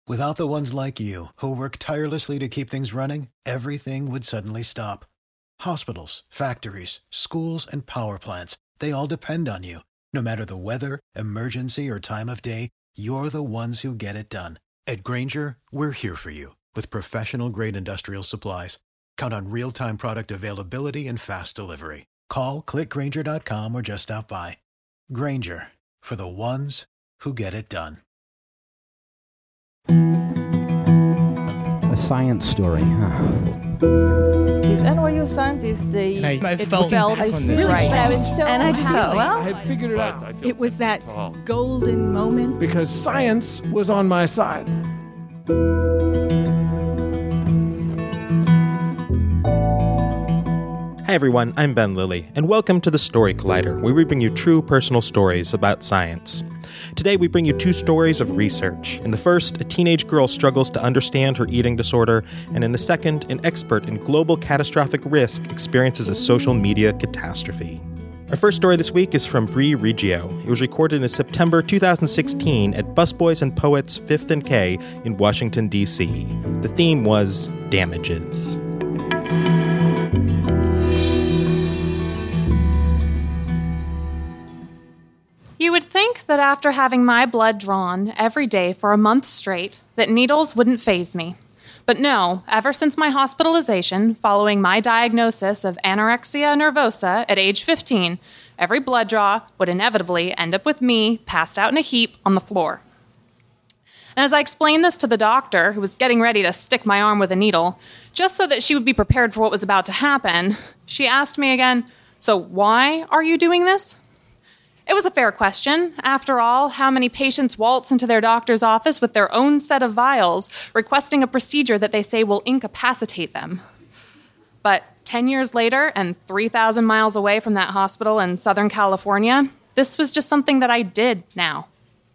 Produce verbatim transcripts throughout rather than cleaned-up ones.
Without the ones like you, who work tirelessly to keep things running, everything would suddenly stop. Hospitals, factories, schools, and power plants, they all depend on you. No matter the weather, emergency, or time of day, you're the ones who get it done. At Grainger, we're here for you with professional-grade industrial supplies. Count on real-time product availability and fast delivery. Call, click Grainger dot com, or just stop by. Grainger, for the ones who get it done. A science story, huh? These N Y U scientists, they... And I, I it felt, felt I really right. But I was so And I just thought, well... I had figured it out. It was that golden moment. Because science was on my side. Hi everyone, I'm Ben Lilly, and welcome to the Story Collider, where we bring you true personal stories about science. Today we bring you two stories of research. In the first, a teenage girl struggles to understand her eating disorder, and in the second, an expert in global catastrophic risk experiences a social media catastrophe. Our first story this week is from Bree Reggio. It was recorded in September two thousand sixteen at Busboys and Poets fifth and K in Washington, D C. The theme was damages. You would think that after having my blood drawn every day for a month straight, that needles wouldn't faze me. But no, ever since my hospitalization, following my diagnosis of anorexia nervosa at age fifteen, every blood draw would inevitably end up with me passed out in a heap on the floor. And as I explained this to the doctor, who was getting ready to stick my arm with a needle, just so that she would be prepared for what was about to happen, she asked me again, "So why are you doing this?" It was a fair question. After all, how many patients waltz into their doctor's office with their own set of vials, requesting a procedure that they say will incapacitate them? But ten years later, and three thousand miles away from that hospital in Southern California, this was just something that I did now.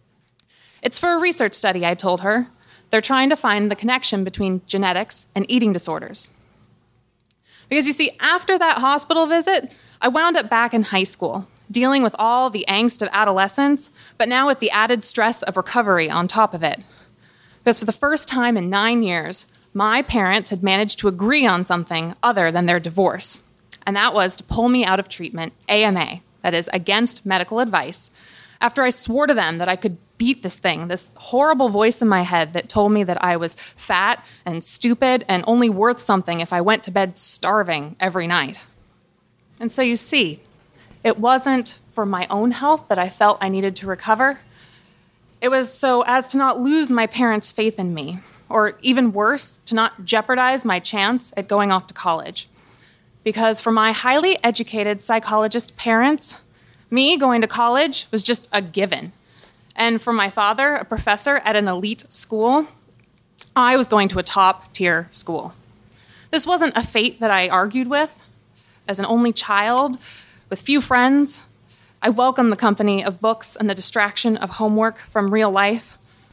It's for a research study, I told her. They're trying to find the connection between genetics and eating disorders. Because you see, after that hospital visit, I wound up back in high school, dealing with all the angst of adolescence, but now with the added stress of recovery on top of it. Because for the first time in nine years, my parents had managed to agree on something other than their divorce. And that was to pull me out of treatment, A M A, that is, against medical advice, after I swore to them that I could beat this thing, this horrible voice in my head that told me that I was fat and stupid and only worth something if I went to bed starving every night. And so you see, it wasn't for my own health that I felt I needed to recover. It was so as to not lose my parents' faith in me, or even worse, to not jeopardize my chance at going off to college. Because for my highly educated psychologist parents, me going to college was just a given. And for my father, a professor at an elite school, I was going to a top-tier school. This wasn't a fate that I argued with. As an only child, with few friends, I welcomed the company of books and the distraction of homework from real life.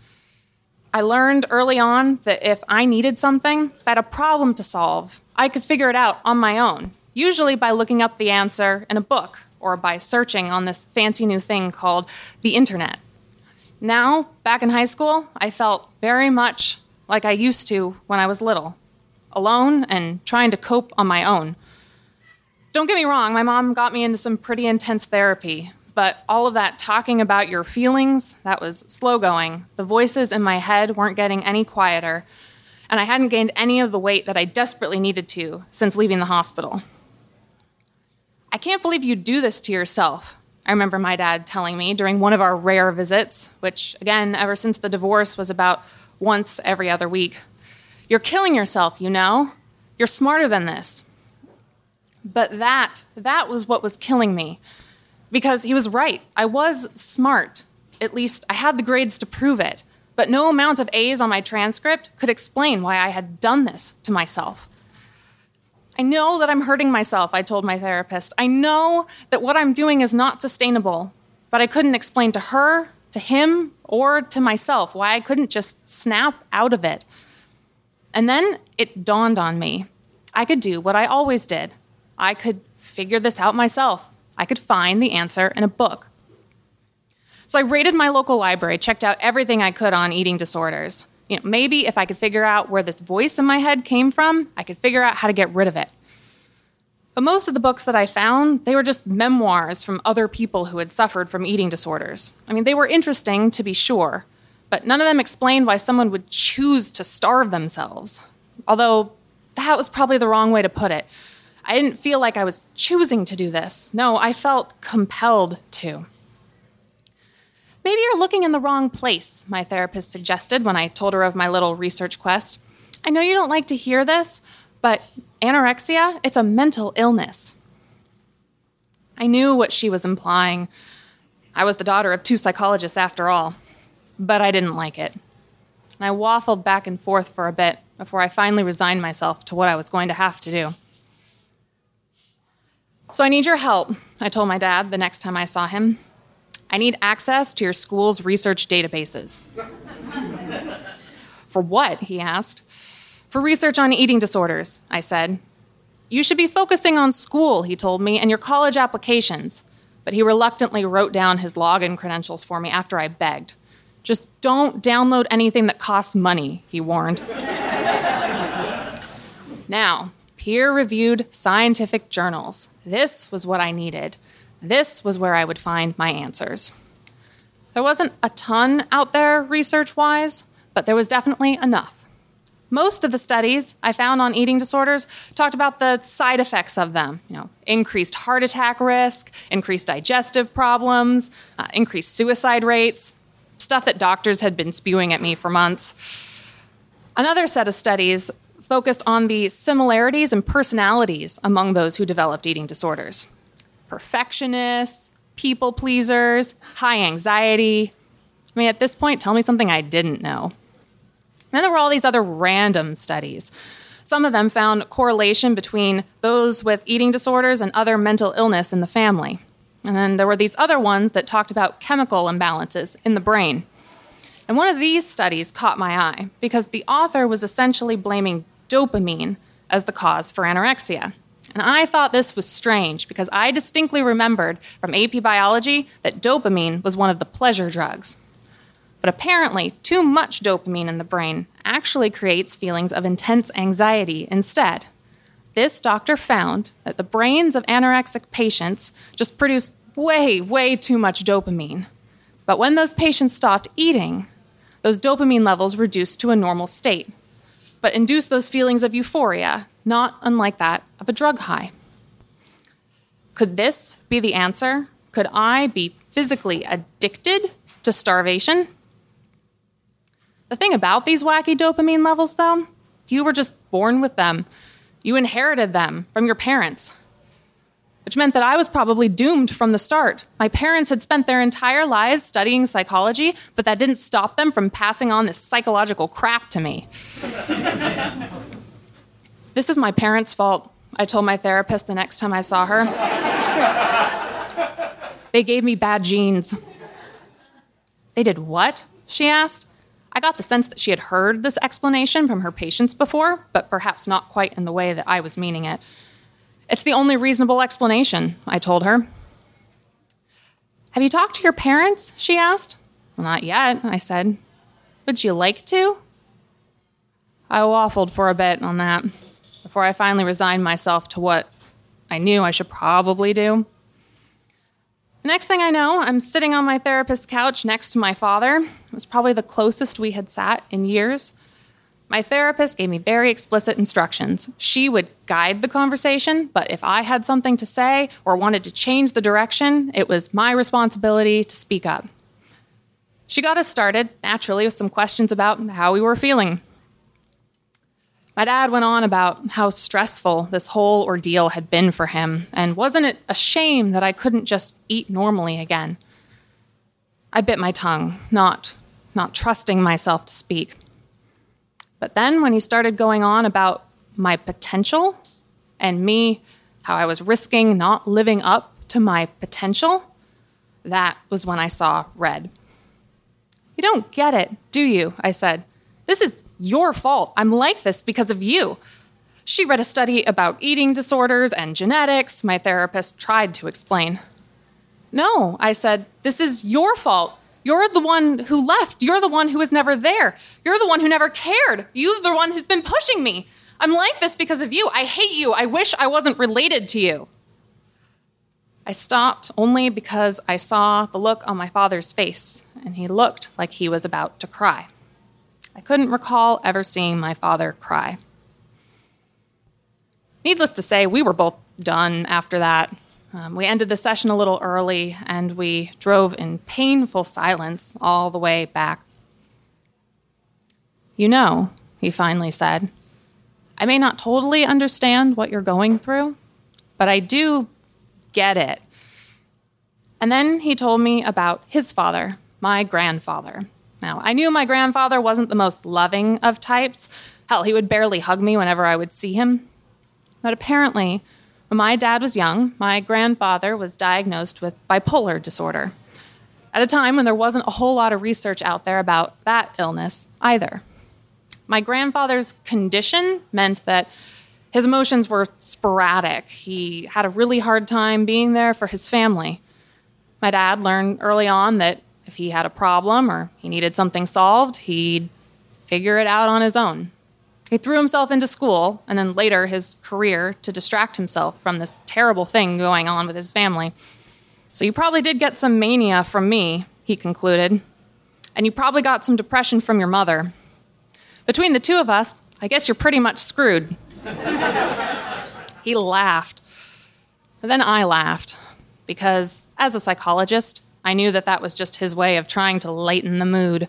I learned early on that if I needed something, if I had a problem to solve, I could figure it out on my own, usually by looking up the answer in a book or by searching on this fancy new thing called the internet. Now, back in high school, I felt very much like I used to when I was little, alone and trying to cope on my own. Don't get me wrong, my mom got me into some pretty intense therapy, but all of that talking about your feelings, that was slow going. The voices in my head weren't getting any quieter, and I hadn't gained any of the weight that I desperately needed to since leaving the hospital. "I can't believe you do this to yourself," I remember my dad telling me during one of our rare visits, which, again, ever since the divorce was about once every other week. "You're killing yourself, you know? You're smarter than this." But that, that was what was killing me. Because he was right. I was smart. At least I had the grades to prove it. But no amount of A's on my transcript could explain why I had done this to myself. "I know that I'm hurting myself," I told my therapist. "I know that what I'm doing is not sustainable." But I couldn't explain to her, to him, or to myself why I couldn't just snap out of it. And then it dawned on me. I could do what I always did. I could figure this out myself. I could find the answer in a book. So I raided my local library, checked out everything I could on eating disorders. You know, maybe if I could figure out where this voice in my head came from, I could figure out how to get rid of it. But most of the books that I found, they were just memoirs from other people who had suffered from eating disorders. I mean, they were interesting, to be sure, but none of them explained why someone would choose to starve themselves. Although, that was probably the wrong way to put it. I didn't feel like I was choosing to do this. No, I felt compelled to. Maybe you're looking in the wrong place, my therapist suggested when I told her of my little research quest. I know you don't like to hear this, but anorexia, it's a mental illness. I knew what she was implying. I was the daughter of two psychologists after all, but I didn't like it. And I waffled back and forth for a bit before I finally resigned myself to what I was going to have to do. So I need your help, I told my dad the next time I saw him. I need access to your school's research databases. For what? He asked. For research on eating disorders, I said. You should be focusing on school, he told me, and your college applications. But he reluctantly wrote down his login credentials for me after I begged. Just don't download anything that costs money, he warned. Now, peer-reviewed scientific journals. This was what I needed. This was where I would find my answers. There wasn't a ton out there research-wise, but there was definitely enough. Most of the studies I found on eating disorders talked about the side effects of them. You know, increased heart attack risk, increased digestive problems, uh, increased suicide rates, stuff that doctors had been spewing at me for months. Another set of studies focused on the similarities and personalities among those who developed eating disorders. Perfectionists, people pleasers, high anxiety. I mean, at this point, tell me something I didn't know. And then there were all these other random studies. Some of them found correlation between those with eating disorders and other mental illness in the family. And then there were these other ones that talked about chemical imbalances in the brain. And one of these studies caught my eye because the author was essentially blaming dopamine as the cause for anorexia. And I thought this was strange because I distinctly remembered from A P biology that dopamine was one of the pleasure drugs. But apparently, too much dopamine in the brain actually creates feelings of intense anxiety instead. This doctor found that the brains of anorexic patients just produce way, way too much dopamine. But when those patients stopped eating, those dopamine levels reduced to a normal state, but induced those feelings of euphoria, not unlike that of a drug high. Could this be the answer? Could I be physically addicted to starvation? The thing about these wacky dopamine levels, though, you were just born with them. You inherited them from your parents, which meant that I was probably doomed from the start. My parents had spent their entire lives studying psychology, but that didn't stop them from passing on this psychological crap to me. This is my parents' fault, I told my therapist the next time I saw her. They gave me bad genes. They did what? She asked. I got the sense that she had heard this explanation from her patients before, but perhaps not quite in the way that I was meaning it. It's the only reasonable explanation, I told her. Have you talked to your parents? She asked. Well, not yet, I said. Would you like to? I waffled for a bit on that before I finally resigned myself to what I knew I should probably do. The next thing I know, I'm sitting on my therapist's couch next to my father. It was probably the closest we had sat in years. My therapist gave me very explicit instructions. She would guide the conversation, but if I had something to say or wanted to change the direction, it was my responsibility to speak up. She got us started, naturally, with some questions about how we were feeling. My dad went on about how stressful this whole ordeal had been for him, and wasn't it a shame that I couldn't just eat normally again? I bit my tongue, not, not trusting myself to speak. But then when he started going on about my potential and me, how I was risking not living up to my potential, that was when I saw red. You don't get it, do you? I said. This is your fault. I'm like this because of you. She read a study about eating disorders and genetics, my therapist tried to explain. No, I said, this is your fault. You're the one who left. You're the one who was never there. You're the one who never cared. You're the one who's been pushing me. I'm like this because of you. I hate you. I wish I wasn't related to you. I stopped only because I saw the look on my father's face, and he looked like he was about to cry. I couldn't recall ever seeing my father cry. Needless to say, we were both done after that. Um, we ended the session a little early, and we drove in painful silence all the way back. You know, he finally said, I may not totally understand what you're going through, but I do get it. And then he told me about his father, my grandfather. Now, I knew my grandfather wasn't the most loving of types. Hell, he would barely hug me whenever I would see him. But apparently, when my dad was young, my grandfather was diagnosed with bipolar disorder, at a time when there wasn't a whole lot of research out there about that illness either. My grandfather's condition meant that his emotions were sporadic. He had a really hard time being there for his family. My dad learned early on that if he had a problem or he needed something solved, he'd figure it out on his own. He threw himself into school and then later his career to distract himself from this terrible thing going on with his family. So you probably did get some mania from me, he concluded, and you probably got some depression from your mother. Between the two of us, I guess you're pretty much screwed. He laughed. And then I laughed, because as a psychologist, I knew that that was just his way of trying to lighten the mood.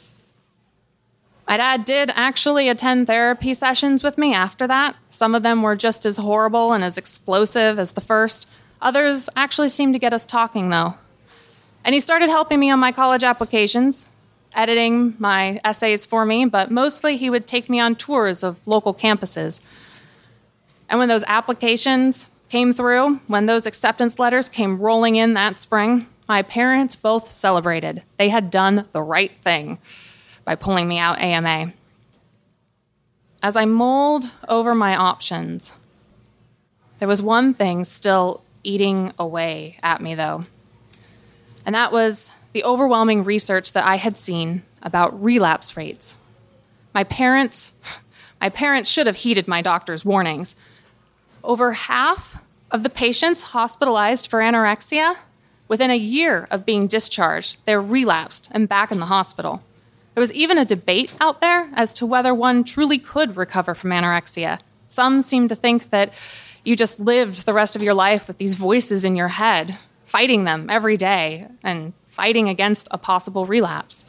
My dad did actually attend therapy sessions with me after that. Some of them were just as horrible and as explosive as the first. Others actually seemed to get us talking, though. And he started helping me on my college applications, editing my essays for me, but mostly he would take me on tours of local campuses. And when those applications came through, when those acceptance letters came rolling in that spring, my parents both celebrated. They had done the right thing by pulling me out A M A. As I mulled over my options, there was one thing still eating away at me, though. And that was the overwhelming research that I had seen about relapse rates. My parents, my parents should have heeded my doctor's warnings. Over half of the patients hospitalized for anorexia, within a year of being discharged, they relapsed and back in the hospital. There was even a debate out there as to whether one truly could recover from anorexia. Some seem to think that you just lived the rest of your life with these voices in your head, fighting them every day and fighting against a possible relapse.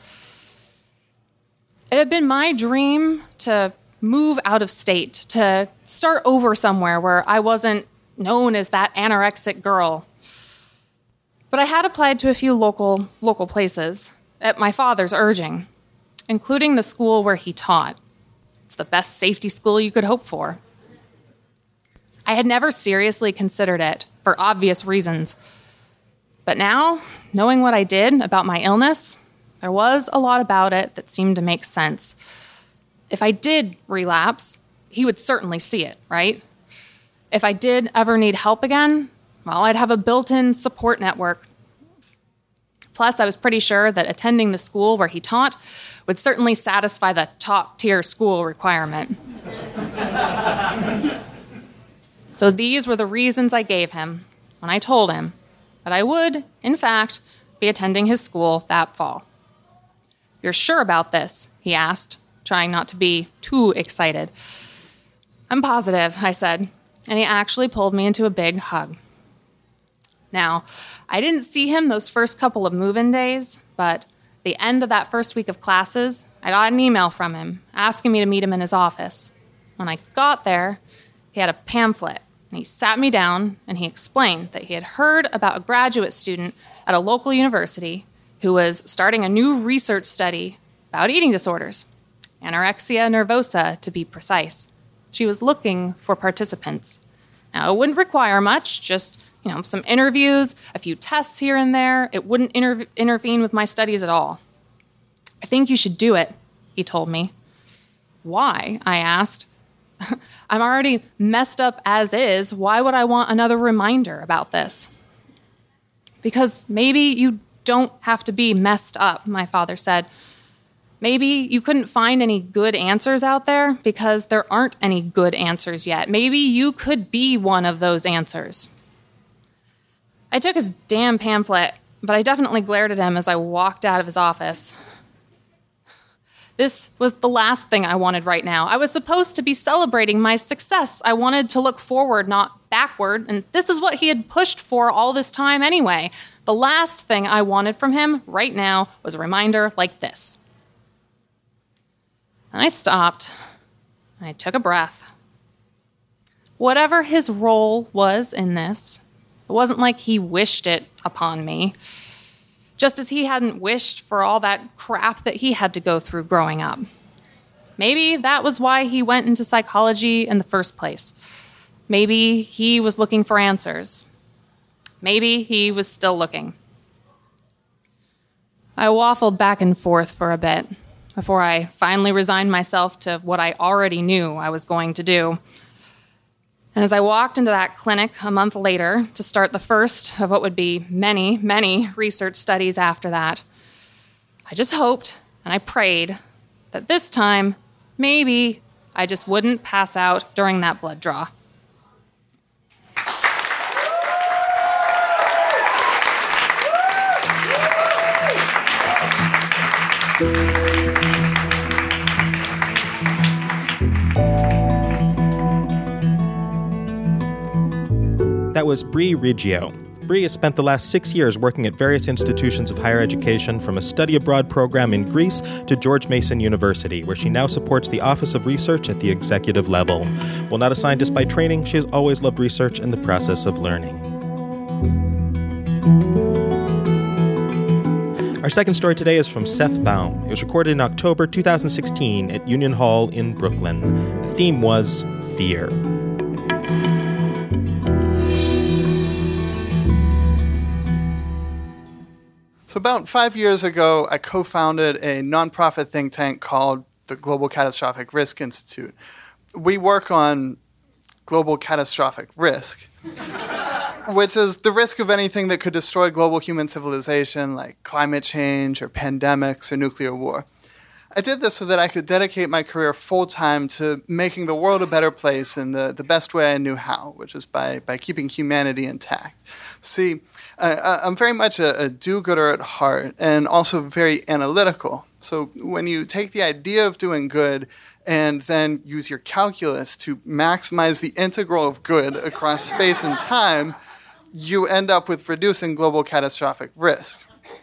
It had been my dream to move out of state, to start over somewhere where I wasn't known as that anorexic girl. But I had applied to a few local local places at my father's urging, including the school where he taught. It's the best safety school you could hope for. I had never seriously considered it for obvious reasons. But now, knowing what I did about my illness, there was a lot about it that seemed to make sense. If I did relapse, he would certainly see it, right? If I did ever need help again, well, I'd have a built-in support network. Plus, I was pretty sure that attending the school where he taught would certainly satisfy the top-tier school requirement. So these were the reasons I gave him when I told him that I would, in fact, be attending his school that fall. "You're sure about this?" he asked, trying not to be too excited. "I'm positive," I said, and he actually pulled me into a big hug. Now, I didn't see him those first couple of move-in days, but the end of that first week of classes, I got an email from him asking me to meet him in his office. When I got there, he had a pamphlet, and he sat me down, and he explained that he had heard about a graduate student at a local university who was starting a new research study about eating disorders, anorexia nervosa to be precise. She was looking for participants. Now, it wouldn't require much, just you know, some interviews, a few tests here and there. It wouldn't inter- intervene with my studies at all. "I think you should do it," he told me. "Why?" I asked. "I'm already messed up as is. Why would I want another reminder about this?" "Because maybe you don't have to be messed up, my father said. Maybe you couldn't find any good answers out there because there aren't any good answers yet. Maybe you could be one of those answers. I took his damn pamphlet, but I definitely glared at him as I walked out of his office. This was the last thing I wanted right now. I was supposed to be celebrating my success. I wanted to look forward, not backward, and this is what he had pushed for all this time anyway. The last thing I wanted from him right now was a reminder like this. And I stopped. I took a breath. Whatever his role was in this, it wasn't like he wished it upon me, just as he hadn't wished for all that crap that he had to go through growing up. Maybe that was why he went into psychology in the first place. Maybe he was looking for answers. Maybe he was still looking. I waffled back and forth for a bit before I finally resigned myself to what I already knew I was going to do. And as I walked into that clinic a month later to start the first of what would be many, many research studies after that, I just hoped and I prayed that this time, maybe I just wouldn't pass out during that blood draw. That was Bree Riggio. Bree has spent the last six years working at various institutions of higher education, from a study abroad program in Greece to George Mason University, where she now supports the Office of Research at the executive level. While not a scientist by training, she has always loved research and the process of learning. Our second story today is from Seth Baum. It was recorded in October two thousand sixteen at Union Hall in Brooklyn. The theme was fear. So about five years ago, I co-founded a nonprofit think tank called the Global Catastrophic Risk Institute. We work on global catastrophic risk, which is the risk of anything that could destroy global human civilization, like climate change or pandemics or nuclear war. I did this so that I could dedicate my career full-time to making the world a better place in the, the best way I knew how, which is by, by keeping humanity intact. See, I, I'm very much a, a do-gooder at heart and also very analytical. So when you take the idea of doing good and then use your calculus to maximize the integral of good across space and time, you end up with reducing global catastrophic risk.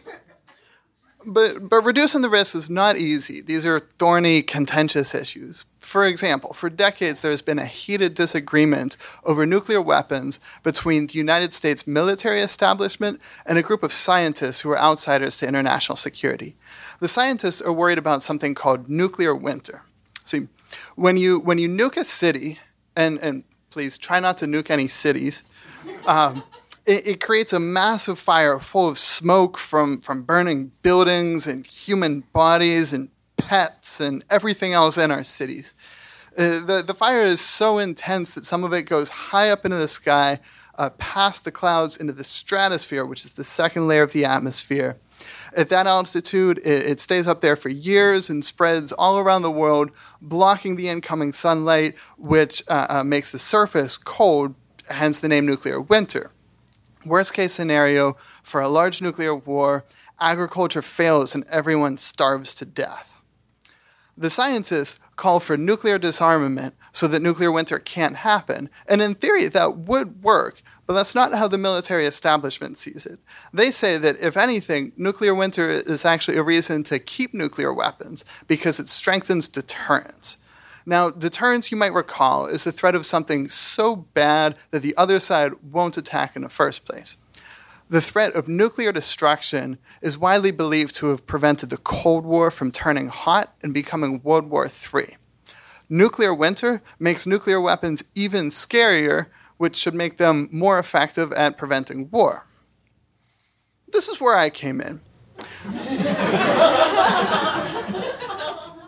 But, but reducing the risk is not easy. These are thorny, contentious issues. For example, for decades there has been a heated disagreement over nuclear weapons between the United States military establishment and a group of scientists who are outsiders to international security. The scientists are worried about something called nuclear winter. See, when you when you nuke a city, and, and please try not to nuke any cities, um, It, it creates a massive fire full of smoke from, from burning buildings and human bodies and pets and everything else in our cities. Uh, the, the fire is so intense that some of it goes high up into the sky, uh, past the clouds into the stratosphere, which is the second layer of the atmosphere. At that altitude, it, it stays up there for years and spreads all around the world, blocking the incoming sunlight, which uh, uh, makes the surface cold, hence the name nuclear winter. Worst case scenario, for a large nuclear war, agriculture fails and everyone starves to death. The scientists call for nuclear disarmament so that nuclear winter can't happen, and in theory that would work, but that's not how the military establishment sees it. They say that, if anything, nuclear winter is actually a reason to keep nuclear weapons because it strengthens deterrence. Now, deterrence, you might recall, is the threat of something so bad that the other side won't attack in the first place. The threat of nuclear destruction is widely believed to have prevented the Cold War from turning hot and becoming World War Three. Nuclear winter makes nuclear weapons even scarier, which should make them more effective at preventing war. This is where I came in.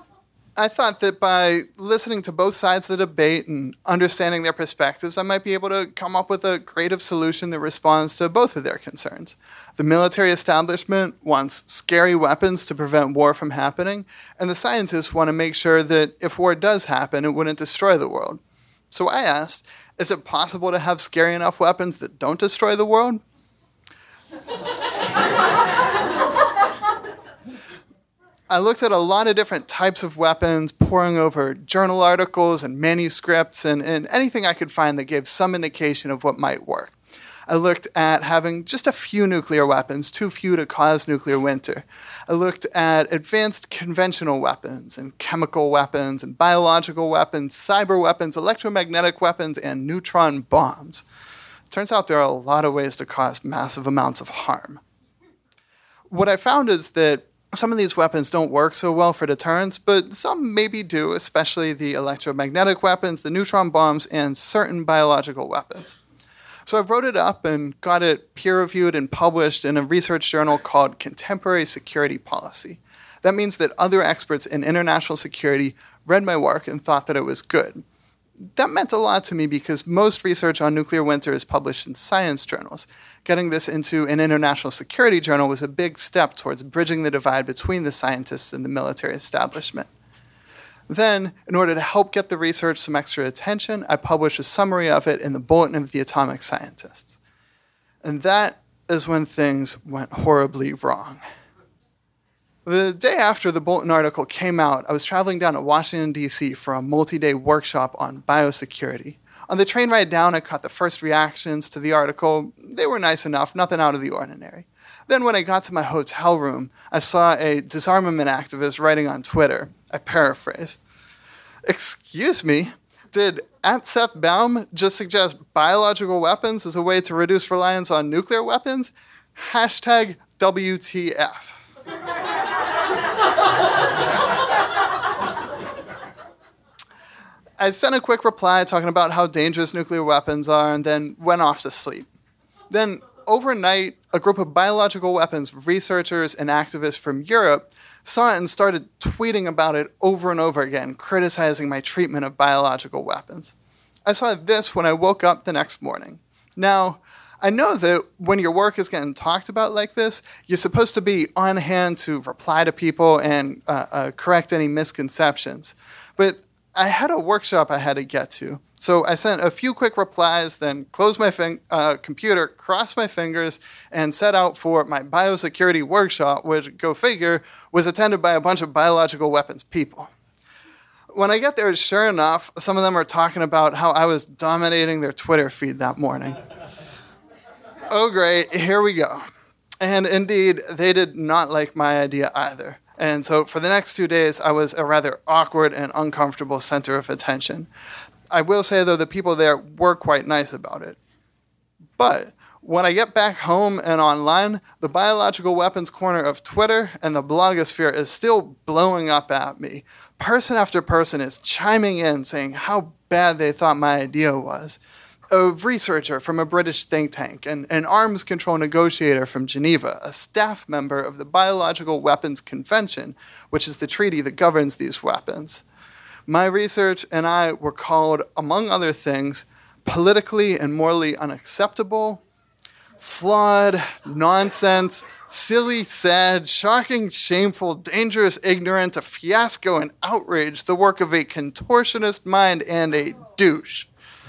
I thought that by listening to both sides of the debate and understanding their perspectives, I might be able to come up with a creative solution that responds to both of their concerns. The military establishment wants scary weapons to prevent war from happening, and the scientists want to make sure that if war does happen, it wouldn't destroy the world. So I asked, is it possible to have scary enough weapons that don't destroy the world? I looked at a lot of different types of weapons, poring over journal articles and manuscripts and, and anything I could find that gave some indication of what might work. I looked at having just a few nuclear weapons, too few to cause nuclear winter. I looked at advanced conventional weapons and chemical weapons and biological weapons, cyber weapons, electromagnetic weapons, and neutron bombs. Turns out there are a lot of ways to cause massive amounts of harm. What I found is that some of these weapons don't work so well for deterrence, but some maybe do, especially the electromagnetic weapons, the neutron bombs, and certain biological weapons. So I wrote it up and got it peer-reviewed and published in a research journal called Contemporary Security Policy. That means that other experts in international security read my work and thought that it was good. That meant a lot to me because most research on nuclear winter is published in science journals. Getting this into an international security journal was a big step towards bridging the divide between the scientists and the military establishment. Then, in order to help get the research some extra attention, I published a summary of it in the Bulletin of the Atomic Scientists. And that is when things went horribly wrong. The day after the Bulletin article came out, I was traveling down to Washington, D C for a multi-day workshop on biosecurity. On the train ride down, I caught the first reactions to the article. They were nice enough, nothing out of the ordinary. Then when I got to my hotel room, I saw a disarmament activist writing on Twitter. I paraphrase. "Excuse me, did at Seth Baum just suggest biological weapons as a way to reduce reliance on nuclear weapons? Hashtag W T F." I sent a quick reply talking about how dangerous nuclear weapons are and then went off to sleep. Then, overnight, a group of biological weapons researchers and activists from Europe saw it and started tweeting about it over and over again, criticizing my treatment of biological weapons. I saw this when I woke up the next morning. Now, I know that when your work is getting talked about like this, you're supposed to be on hand to reply to people and uh, uh, correct any misconceptions. But I had a workshop I had to get to. So I sent a few quick replies, then closed my fin- uh, computer, crossed my fingers, and set out for my biosecurity workshop, which, go figure, was attended by a bunch of biological weapons people. When I get there, sure enough, some of them are talking about how I was dominating their Twitter feed that morning. Oh, great, here we go. And indeed, they did not like my idea either. And so for the next two days, I was a rather awkward and uncomfortable center of attention. I will say, though, the people there were quite nice about it. But when I get back home and online, the biological weapons corner of Twitter and the blogosphere is still blowing up at me. Person after person is chiming in saying how bad they thought my idea was. A researcher from a British think tank, and an arms control negotiator from Geneva, a staff member of the Biological Weapons Convention, which is the treaty that governs these weapons. My research and I were called, among other things, politically and morally unacceptable, flawed, nonsense, silly, sad, shocking, shameful, dangerous, ignorant, a fiasco and outrage, the work of a contortionist mind and a douche.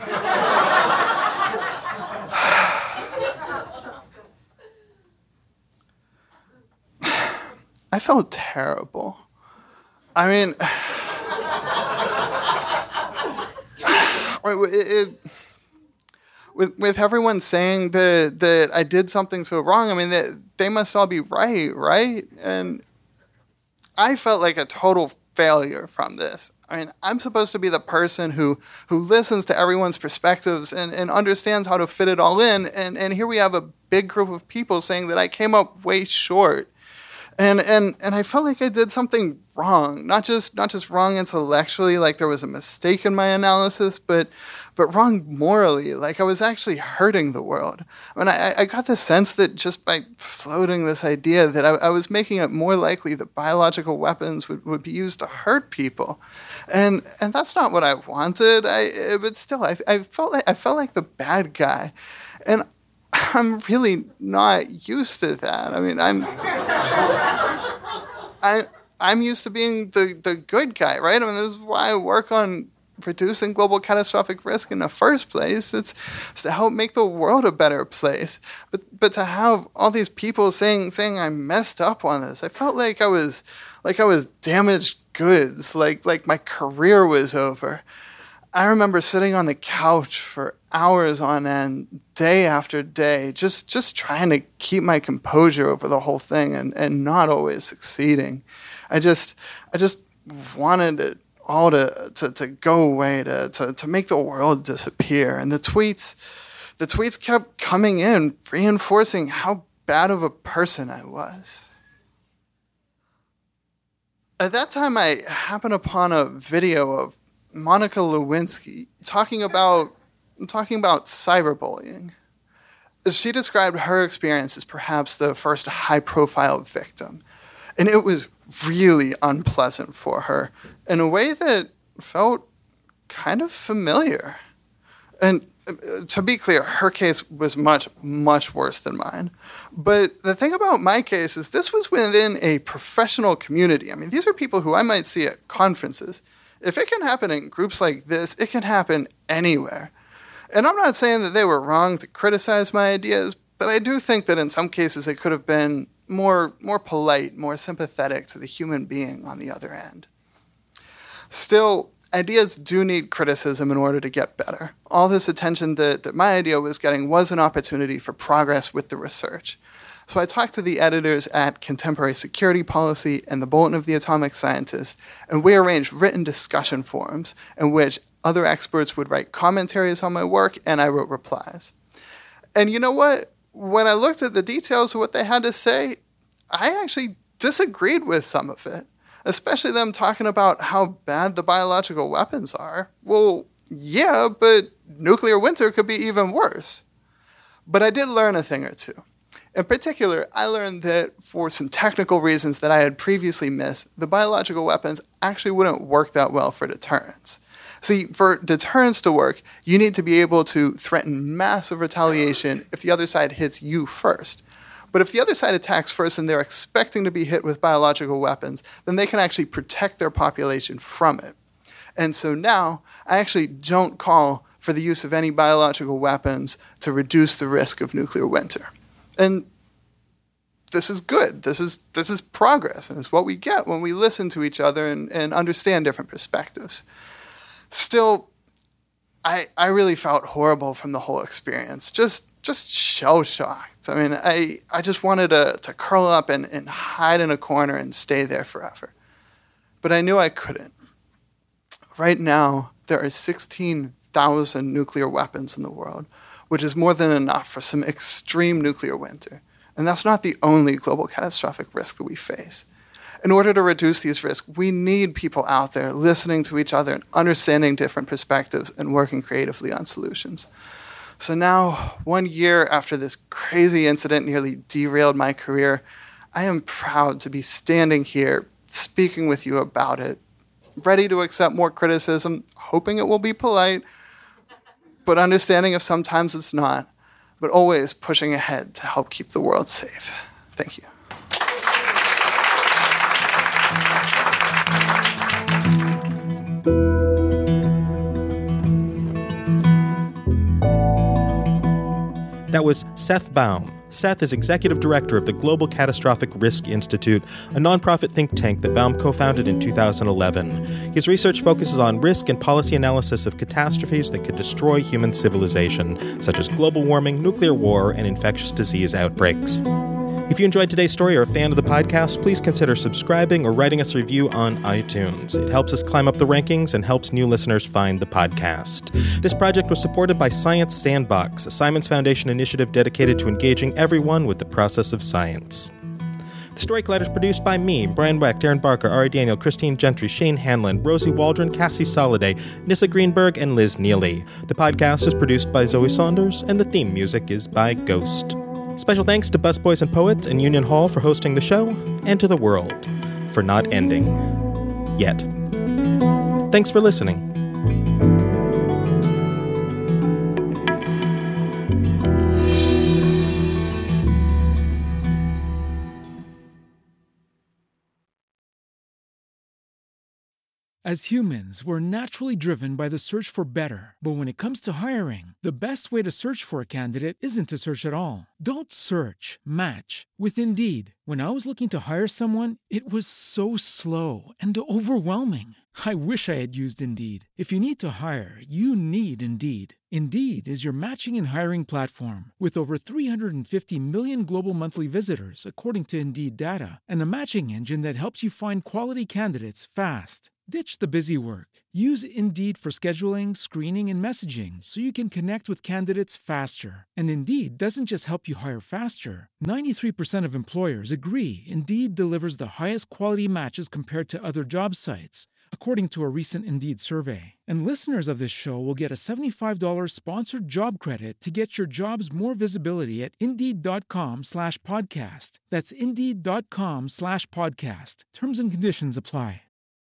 I felt terrible. I mean, it, it, with with everyone saying that that I did something so wrong, I mean, they, they must all be right, right? And I felt like a total failure from this. I mean, I'm supposed to be the person who, who listens to everyone's perspectives and, and understands how to fit it all in, and, and here we have a big group of people saying that I came up way short. And and and I felt like I did something wrong, not just not just wrong intellectually, like there was a mistake in my analysis, but but wrong morally, like I was actually hurting the world. I mean, I, I got the sense that just by floating this idea that I, I was making it more likely that biological weapons would, would be used to hurt people, and and that's not what I wanted. I but still, I, I felt like I felt like the bad guy, and I'm really not used to that. I mean, I'm I I'm used to being the, the good guy, right? I mean, this is why I work on reducing global catastrophic risk in the first place. It's, it's to help make the world a better place. But but to have all these people saying saying I messed up on this, I felt like I was like I was damaged goods, like like my career was over. I remember sitting on the couch for hours on end, day after day, just just trying to keep my composure over the whole thing and, and not always succeeding. I just I just wanted it all to, to, to go away, to, to, to make the world disappear. And the tweets the tweets kept coming in, reinforcing how bad of a person I was. At that time, I happened upon a video of Monica Lewinsky talking about talking about cyberbullying. She described her experience as perhaps the first high-profile victim, and it was really unpleasant for her in a way that felt kind of familiar. And to be clear, her case was much, much worse than mine. But the thing about my case is this was within a professional community. I mean, these are people who I might see at conferences. If it can happen in groups like this, it can happen anywhere. And I'm not saying that they were wrong to criticize my ideas, but I do think that in some cases it could have been more, more polite, more sympathetic to the human being on the other end. Still, ideas do need criticism in order to get better. All this attention that, that my idea was getting was an opportunity for progress with the research. So I talked to the editors at Contemporary Security Policy and the Bulletin of the Atomic Scientist, and we arranged written discussion forums in which other experts would write commentaries on my work, and I wrote replies. And you know what? When I looked at the details of what they had to say, I actually disagreed with some of it, especially them talking about how bad the biological weapons are. Well, yeah, but nuclear winter could be even worse. But I did learn a thing or two. In particular, I learned that for some technical reasons that I had previously missed, the biological weapons actually wouldn't work that well for deterrence. See, for deterrence to work, you need to be able to threaten massive retaliation if the other side hits you first. But if the other side attacks first and they're expecting to be hit with biological weapons, then they can actually protect their population from it. And so now, I actually don't call for the use of any biological weapons to reduce the risk of nuclear winter. And this is good. This is this is progress, and it's what we get when we listen to each other and, and understand different perspectives. Still, I I really felt horrible from the whole experience. Just just shell-shocked. I mean, I, I just wanted to, to curl up and, and hide in a corner and stay there forever. But I knew I couldn't. Right now, there are sixteen thousand nuclear weapons in the world, which is more than enough for some extreme nuclear winter. And that's not the only global catastrophic risk that we face. In order to reduce these risks, we need people out there listening to each other and understanding different perspectives and working creatively on solutions. So now, one year after this crazy incident nearly derailed my career, I am proud to be standing here speaking with you about it, ready to accept more criticism, hoping it will be polite, but understanding if sometimes it's not, but always pushing ahead to help keep the world safe. Thank you. That was Seth Baum. Seth is executive director of the Global Catastrophic Risk Institute, a nonprofit think tank that Baum co-founded in two thousand eleven. His research focuses on risk and policy analysis of catastrophes that could destroy human civilization, such as global warming, nuclear war, and infectious disease outbreaks. If you enjoyed today's story or are a fan of the podcast, please consider subscribing or writing us a review on iTunes. It helps us climb up the rankings and helps new listeners find the podcast. This project was supported by Science Sandbox, a Simons Foundation initiative dedicated to engaging everyone with the process of science. The Story Collider is produced by me, Brian Weck, Darren Barker, Ari Daniel, Christine Gentry, Shane Hanlon, Rosie Waldron, Cassie Soliday, Nissa Greenberg, and Liz Neely. The podcast is produced by Zoe Saunders, and the theme music is by Ghost. Special thanks to Busboys and Poets and Union Hall for hosting the show, and to the world for not ending. Yet. Thanks for listening. As humans, we're naturally driven by the search for better. But when it comes to hiring, the best way to search for a candidate isn't to search at all. Don't search, match with Indeed. When I was looking to hire someone, it was so slow and overwhelming. I wish I had used Indeed. If you need to hire, you need Indeed. Indeed is your matching and hiring platform with over three hundred fifty million global monthly visitors, according to Indeed data, and a matching engine that helps you find quality candidates fast. Ditch the busy work. Use Indeed for scheduling, screening, and messaging so you can connect with candidates faster. And Indeed doesn't just help you hire faster. ninety-three percent of employers agree Indeed delivers the highest quality matches compared to other job sites, according to a recent Indeed survey. And listeners of this show will get a seventy-five dollars sponsored job credit to get your jobs more visibility at Indeed.com slash podcast. That's Indeed.com slash podcast. Terms and conditions apply.